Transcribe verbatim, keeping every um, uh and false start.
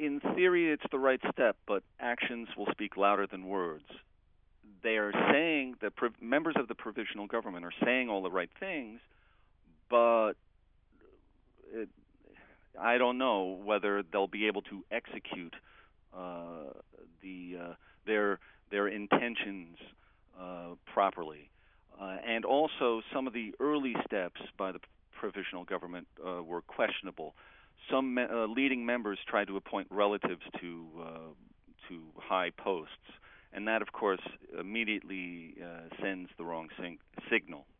in theory, it's the right step, but actions will speak louder than words. They are saying that prov- members of the provisional government are saying all the right things, but it, I don't know whether they'll be able to execute uh, the uh, their their intentions uh, properly. Uh, and also, some of the early steps by the provisional government uh, were questionable. Some me- uh, leading members tried to appoint relatives to uh, to high posts, and that, of course, immediately uh, sends the wrong sing- signal.